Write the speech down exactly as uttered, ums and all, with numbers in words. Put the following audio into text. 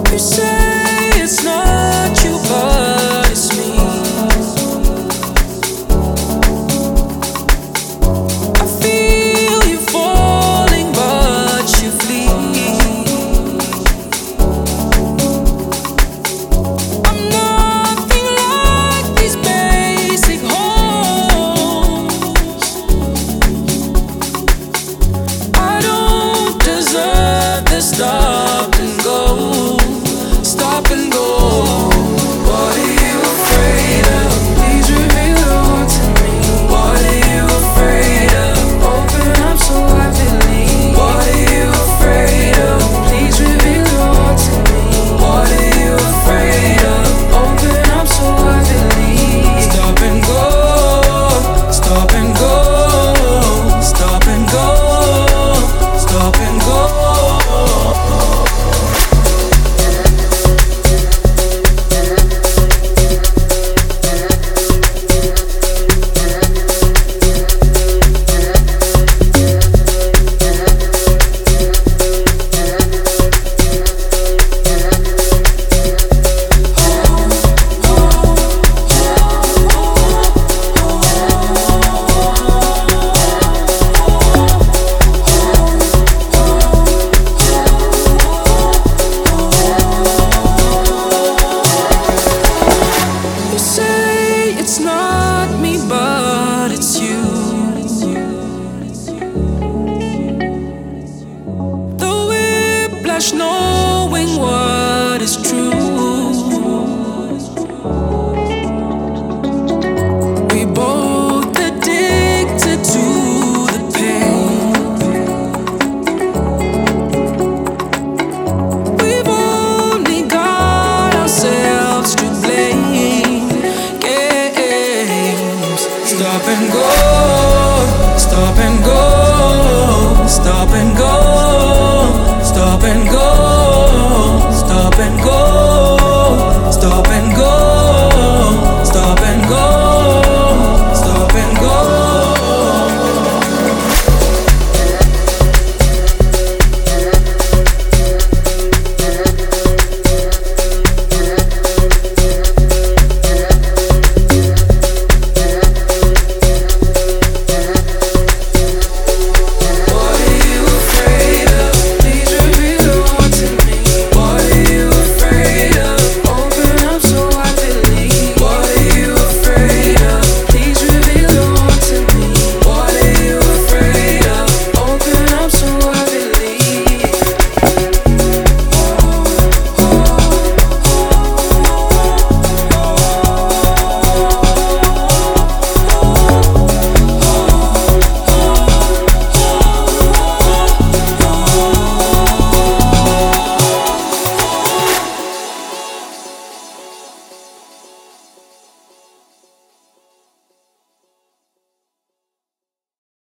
You say it's not you, but it's me. I feel you falling, but you flee. I'm nothing like these basic holes. I don't deserve the stop and go, stop and go. What are you afraid of? Please reveal it all to me. What are you afraid of? Open up so I believe. What are you afraid of? Please reveal it all to me. What are you afraid of? Open up so I believe. Stop and go, stop and go, stop and go, stop and go. You say it's not me, but it's you. The whiplash, knowing what